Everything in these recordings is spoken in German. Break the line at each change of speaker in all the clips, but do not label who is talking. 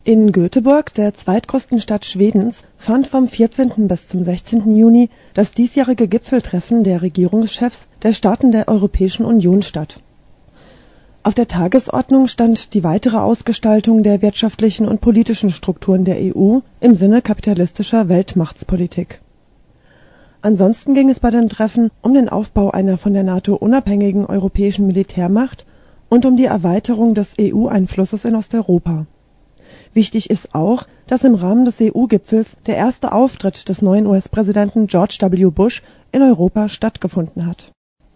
In Göteborg, der zweitgrößten Stadt Schwedens, fand vom 14. bis zum 16. Juni das diesjährige Gipfeltreffen der Regierungschefs der Staaten der Europäischen Union statt. Auf der Tagesordnung stand die weitere Ausgestaltung der wirtschaftlichen und politischen Strukturen der EU im Sinne kapitalistischer Weltmachtspolitik. Ansonsten ging es bei den Treffen um den Aufbau einer von der NATO unabhängigen europäischen Militärmacht und um die Erweiterung des EU-Einflusses in Osteuropa. Wichtig ist auch, dass im Rahmen des EU-Gipfels der erste Auftritt des neuen US-Präsidenten George W. Bush in Europa stattgefunden hat.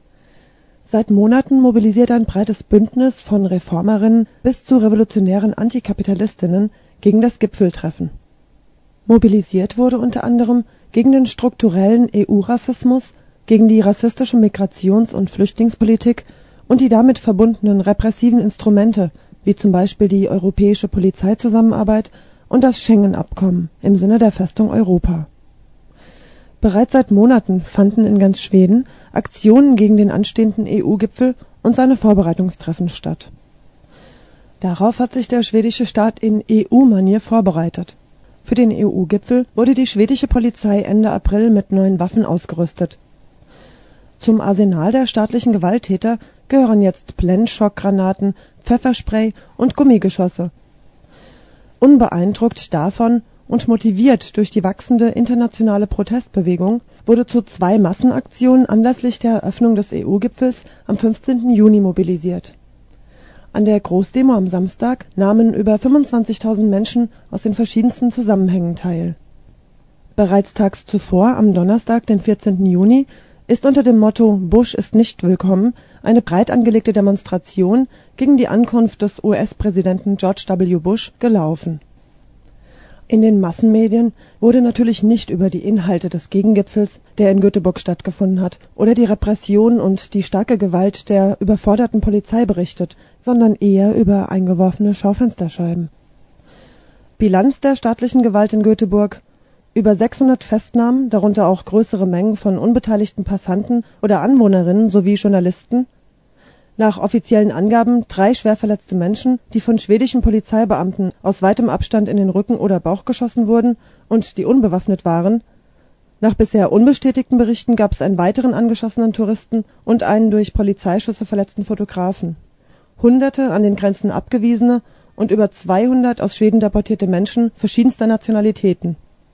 Seit Monaten mobilisiert ein breites Bündnis von Reformerinnen bis zu revolutionären Antikapitalistinnen gegen das Gipfeltreffen. Mobilisiert wurde unter anderem gegen den strukturellen EU-Rassismus, gegen die rassistische Migrations- und Flüchtlingspolitik und die damit verbundenen repressiven Instrumente, wie zum Beispiel die europäische Polizeizusammenarbeit und das Schengen-Abkommen im Sinne der Festung Europa. Bereits seit Monaten fanden in ganz Schweden Aktionen gegen den anstehenden EU-Gipfel und seine Vorbereitungstreffen statt. Darauf hat sich der schwedische Staat in EU-Manier vorbereitet. Für den EU-Gipfel wurde die schwedische Polizei Ende April mit neuen Waffen ausgerüstet. Zum Arsenal der staatlichen Gewalttäter gehören jetzt Blendenschockgranaten, Pfefferspray und Gummigeschosse. Unbeeindruckt davon und motiviert durch die wachsende internationale Protestbewegung wurde zu 2 Massenaktionen anlässlich der Eröffnung des EU-Gipfels am 15. Juni mobilisiert. An der Großdemo am Samstag nahmen über 25.000 Menschen aus den verschiedensten Zusammenhängen teil. Bereits tags zuvor, am Donnerstag, den 14. Juni, ist unter dem Motto Bush ist nicht willkommen eine breit angelegte Demonstration gegen die Ankunft des US-Präsidenten George W. Bush gelaufen. In den Massenmedien wurde natürlich nicht über die Inhalte des Gegengipfels, der in Göteborg stattgefunden hat, oder die Repression und die starke Gewalt der überforderten Polizei berichtet, sondern eher über eingeworfene Schaufensterscheiben. Bilanz der staatlichen Gewalt in Göteborg: über 600 Festnahmen, darunter auch größere Mengen von unbeteiligten Passanten oder Anwohnerinnen sowie Journalisten. Nach offiziellen Angaben 3 schwer verletzte Menschen, die von schwedischen Polizeibeamten aus weitem Abstand in den Rücken oder Bauch geschossen wurden und die unbewaffnet waren. Nach bisher unbestätigten Berichten gab es einen weiteren angeschossenen Touristen und einen durch Polizeischüsse verletzten Fotografen. Hunderte an den Grenzen abgewiesene und über 200 aus Schweden deportierte Menschen verschiedenster Nationalitäten.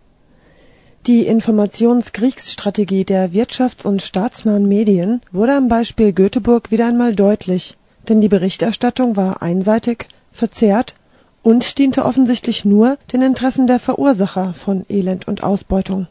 Die Informationskriegsstrategie der wirtschafts- und staatsnahen Medien wurde am Beispiel Göteborg wieder einmal deutlich, denn die Berichterstattung war einseitig, verzerrt und diente offensichtlich nur den Interessen der Verursacher von Elend und Ausbeutung.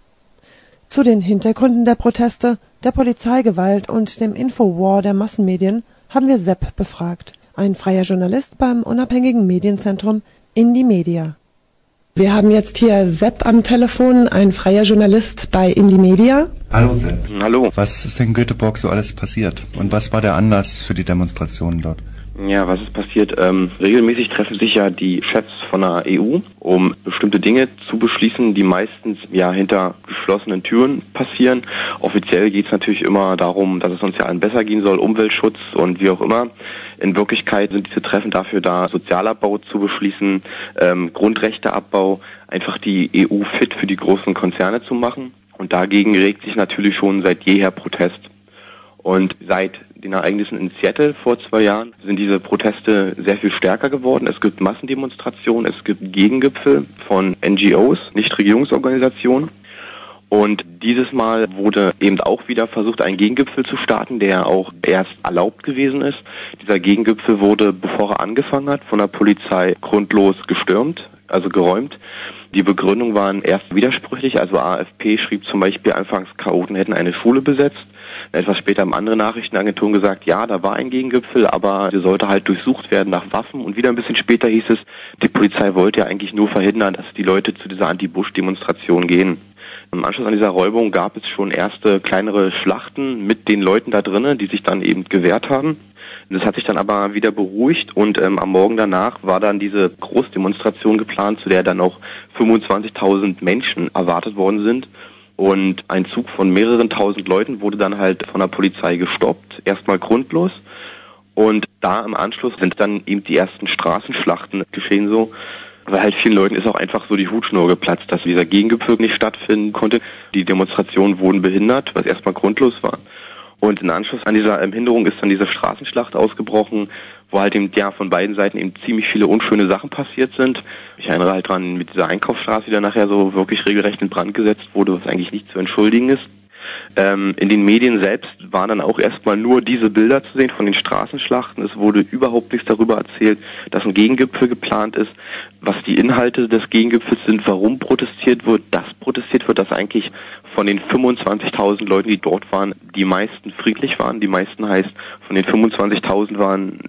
Zu den Hintergründen der Proteste, der Polizeigewalt und dem Infowar der Massenmedien haben wir Sepp befragt, ein freier Journalist beim unabhängigen Medienzentrum Indymedia. Wir haben jetzt hier Sepp am Telefon, ein freier Journalist bei Indymedia.
Hallo Sepp.
Hallo.
Was ist in Göteborg so alles passiert? Und was war der Anlass für die Demonstrationen dort?
Ja, was ist passiert? Regelmäßig treffen sich ja die Chefs von der EU, um bestimmte Dinge zu beschließen, die meistens ja hinter geschlossenen Türen passieren. Offiziell geht es natürlich immer darum, dass es uns ja allen besser gehen soll, Umweltschutz und wie auch immer. In Wirklichkeit sind diese Treffen dafür da, Sozialabbau zu beschließen, Grundrechteabbau, einfach die EU fit für die großen Konzerne zu machen. Und dagegen regt sich natürlich schon seit jeher Protest. Und seit den Ereignissen in Seattle vor 2 Jahren sind diese Proteste sehr viel stärker geworden. Es gibt Massendemonstrationen, es gibt Gegengipfel von NGOs, Nichtregierungsorganisationen. Und dieses Mal wurde eben auch wieder versucht, einen Gegengipfel zu starten, der auch erst erlaubt gewesen ist. Dieser Gegengipfel wurde, bevor er angefangen hat, von der Polizei grundlos gestürmt, also geräumt. Die Begründung waren erst widersprüchlich, also AFP schrieb zum Beispiel anfangs, Chaoten hätten eine Schule besetzt. Etwas später haben andere Nachrichtenagenturen gesagt, ja, da war ein Gegengipfel, aber der sollte halt durchsucht werden nach Waffen. Und wieder ein bisschen später hieß es, die Polizei wollte ja eigentlich nur verhindern, dass die Leute zu dieser Anti-Bush-Demonstration gehen. Im Anschluss an dieser Räumung gab es schon erste kleinere Schlachten mit den Leuten da drinnen, die sich dann eben gewehrt haben. Das hat sich dann aber wieder beruhigt und am Morgen danach war dann diese Großdemonstration geplant, zu der dann auch 25.000 Menschen erwartet worden sind. Und ein Zug von mehreren tausend Leuten wurde dann halt von der Polizei gestoppt, erstmal grundlos. Und da im Anschluss sind dann eben die ersten Straßenschlachten geschehen so. weil halt vielen Leuten ist auch einfach so die Hutschnur geplatzt, dass dieser Gegengipfel nicht stattfinden konnte. Die Demonstrationen wurden behindert, was erstmal grundlos war. Und in Anschluss an dieser Hinderung ist dann diese Straßenschlacht ausgebrochen, wo halt eben von beiden Seiten eben ziemlich viele unschöne Sachen passiert sind. Ich erinnere halt dran mit dieser Einkaufsstraße, die dann nachher so wirklich regelrecht in Brand gesetzt wurde, was eigentlich nicht zu entschuldigen ist. In den Medien selbst waren dann auch erstmal nur diese Bilder zu sehen von den Straßenschlachten. Es wurde überhaupt nichts darüber erzählt, dass ein Gegengipfel geplant ist, was die Inhalte des Gegengipfels sind, warum protestiert wird, dass eigentlich von den 25.000 Leuten, die dort waren, die meisten friedlich waren. Die meisten heißt, von den 25.000 waren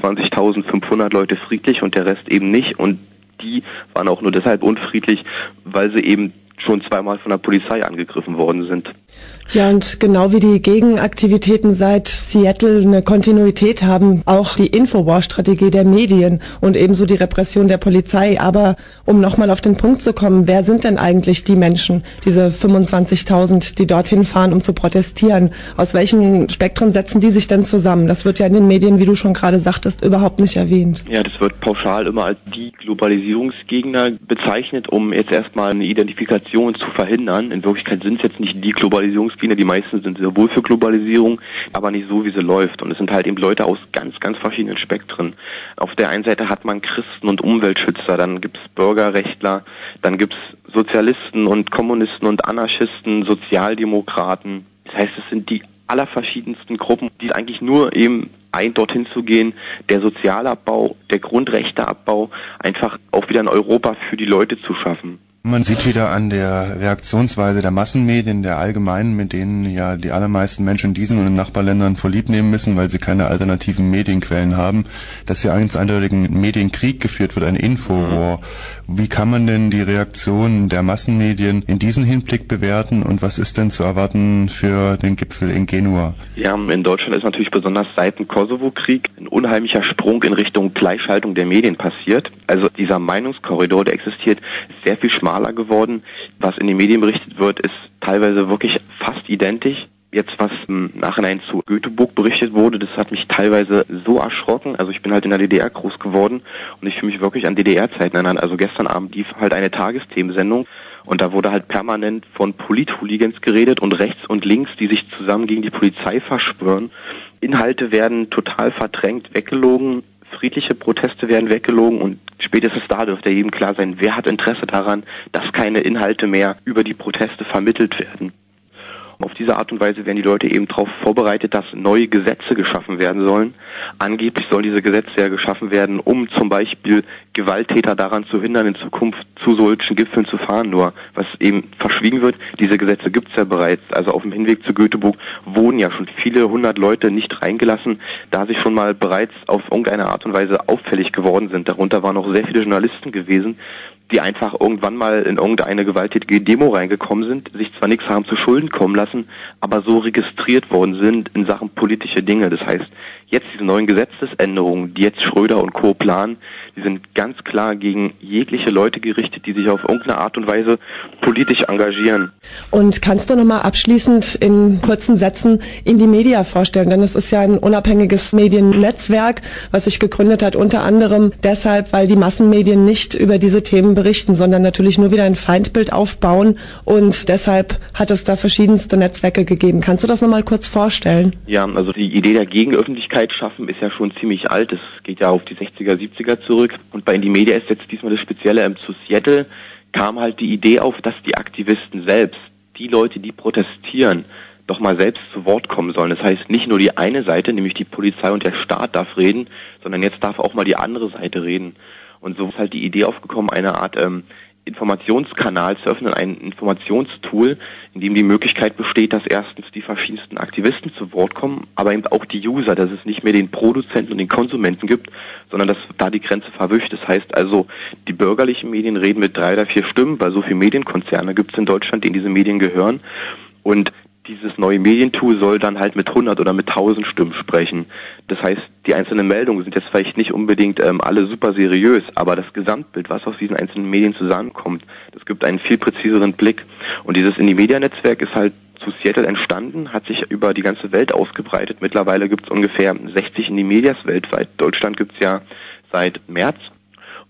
24.500 Leute friedlich und der Rest eben nicht. Und die waren auch nur deshalb unfriedlich, weil sie eben schon zweimal von der Polizei angegriffen worden sind.
Ja, und genau wie die Gegenaktivitäten seit Seattle eine Kontinuität haben, auch die Infowar-Strategie der Medien und ebenso die Repression der Polizei. Aber um nochmal auf den Punkt zu kommen, wer sind denn eigentlich die Menschen, diese 25.000, die dorthin fahren, um zu protestieren? Aus welchem Spektrum setzen die sich denn zusammen? Das wird ja in den Medien, wie du schon gerade sagtest, überhaupt nicht erwähnt.
Ja, das wird pauschal immer als die Globalisierungsgegner bezeichnet, um jetzt erstmal eine Identifikation zu verhindern. In Wirklichkeit sind es jetzt nicht die Globalisierungsgegner, die meisten sind sehr wohl für Globalisierung, aber nicht so, wie sie läuft. Und es sind halt eben Leute aus ganz, ganz verschiedenen Spektren. Auf der einen Seite hat man Christen und Umweltschützer, dann gibt's Bürgerrechtler, dann gibt's Sozialisten und Kommunisten und Anarchisten, Sozialdemokraten. Das heißt, es sind die allerverschiedensten Gruppen, die eigentlich nur eben dorthin zu gehen, der Sozialabbau, der Grundrechteabbau, einfach auch wieder in Europa für die Leute zu schaffen.
Man sieht wieder an der Reaktionsweise der Massenmedien, der allgemeinen, mit denen ja die allermeisten Menschen in diesen und in Nachbarländern vorlieb nehmen müssen, weil sie keine alternativen Medienquellen haben, dass hier ganz eindeutig ein Medienkrieg geführt wird, ein Infowar. Wie kann man denn die Reaktion der Massenmedien in diesem Hinblick bewerten und was ist denn zu erwarten für den Gipfel in Genua?
Ja, in Deutschland ist natürlich besonders seit dem Kosovo-Krieg ein unheimlicher Sprung in Richtung Gleichschaltung der Medien passiert. Also dieser Meinungskorridor, der existiert, ist sehr viel schmaler geworden. Was in den Medien berichtet wird, ist teilweise wirklich fast identisch. Jetzt, was im Nachhinein zu Göteborg berichtet wurde, das hat mich teilweise so erschrocken. Also ich bin halt in der DDR groß geworden und ich fühle mich wirklich an DDR-Zeiten erinnern. Also gestern Abend lief halt eine Tagesthemensendung und da wurde halt permanent von Polit-Hooligans geredet und rechts und links, die sich zusammen gegen die Polizei verschwören. Inhalte werden total verdrängt, weggelogen. Friedliche Proteste werden weggelogen und spätestens da dürfte jedem klar sein, wer hat Interesse daran, dass keine Inhalte mehr über die Proteste vermittelt werden. Auf diese Art und Weise werden die Leute eben darauf vorbereitet, dass neue Gesetze geschaffen werden sollen. Angeblich sollen diese Gesetze ja geschaffen werden, um zum Beispiel Gewalttäter daran zu hindern, in Zukunft zu solchen Gipfeln zu fahren. Nur was eben verschwiegen wird, diese Gesetze gibt's ja bereits. Also auf dem Hinweg zu Göteborg wurden ja schon viele hundert Leute nicht reingelassen, da sie schon mal bereits auf irgendeine Art und Weise auffällig geworden sind. Darunter waren auch sehr viele Journalisten gewesen, die einfach irgendwann mal in irgendeine gewalttätige Demo reingekommen sind, sich zwar nichts haben zu Schulden kommen lassen, aber so registriert worden sind in Sachen politische Dinge. Das heißt, jetzt diese neuen Gesetzesänderungen, die jetzt Schröder und Co. planen, die sind ganz klar gegen jegliche Leute gerichtet, die sich auf irgendeine Art und Weise politisch engagieren.
Und kannst du nochmal abschließend in kurzen Sätzen Indymedia vorstellen? Denn es ist ja ein unabhängiges Mediennetzwerk, was sich gegründet hat, unter anderem deshalb, weil die Massenmedien nicht über diese Themen berichten, sondern natürlich nur wieder ein Feindbild aufbauen und deshalb hat es da verschiedenste Netzwerke gegeben. Kannst du das nochmal kurz vorstellen?
Ja, also die Idee der Gegenöffentlichkeit schaffen ist ja schon ziemlich alt. Es geht ja auf die 60er, 70er zurück. Und bei Indymedia ist jetzt diesmal das Spezielle, zu Seattle kam halt die Idee auf, dass die Aktivisten selbst, die Leute, die protestieren, doch mal selbst zu Wort kommen sollen. Das heißt, nicht nur die eine Seite, nämlich die Polizei und der Staat darf reden, sondern jetzt darf auch mal die andere Seite reden. Und so ist halt die Idee aufgekommen, eine Art Informationskanal zu öffnen, ein Informationstool, in dem die Möglichkeit besteht, dass erstens die verschiedensten Aktivisten zu Wort kommen, aber eben auch die User, dass es nicht mehr den Produzenten und den Konsumenten gibt, sondern dass da die Grenze verwischt. Das heißt also, die bürgerlichen Medien reden mit 3 oder 4 Stimmen, weil so viele Medienkonzerne gibt es in Deutschland, die in diese Medien gehören. Und dieses neue Medientool soll dann halt mit 100 oder mit 1000 Stimmen sprechen. Das heißt, die einzelnen Meldungen sind jetzt vielleicht nicht unbedingt alle super seriös, aber das Gesamtbild, was aus diesen einzelnen Medien zusammenkommt, das gibt einen viel präziseren Blick. Und dieses Indymedia-Netzwerk ist halt zu Seattle entstanden, hat sich über die ganze Welt ausgebreitet. Mittlerweile gibt es ungefähr 60 Indymedias weltweit. Deutschland gibt es ja seit März.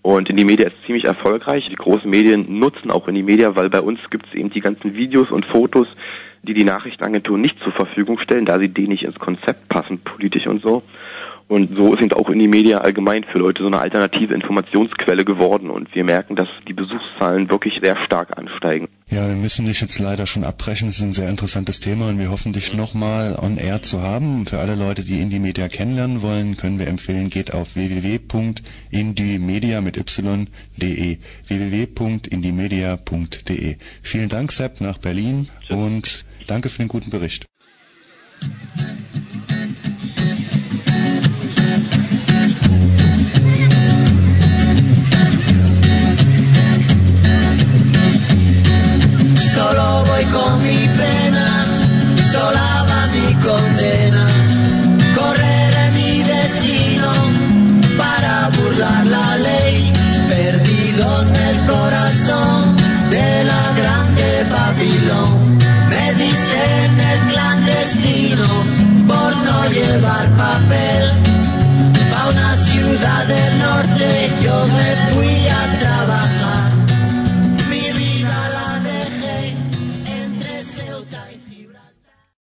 Und Indymedia ist ziemlich erfolgreich. Die großen Medien nutzen auch Indymedia, weil bei uns gibt es eben die ganzen Videos und Fotos, die die Nachrichtenagenturen nicht zur Verfügung stellen, da sie denen nicht ins Konzept passen, politisch und so. Und so ist eben auch Indymedia allgemein für Leute so eine alternative Informationsquelle geworden. Und wir merken, dass die Besuchszahlen wirklich sehr stark ansteigen.
Ja, wir müssen dich jetzt leider schon abbrechen. Es ist ein sehr interessantes Thema und wir hoffen, dich nochmal on air zu haben. Für alle Leute, die Indymedia kennenlernen wollen, können wir empfehlen, geht auf www.indymedia mit y.de. www.indymedia.de. Vielen Dank, Sepp, nach Berlin und danke für den guten Bericht.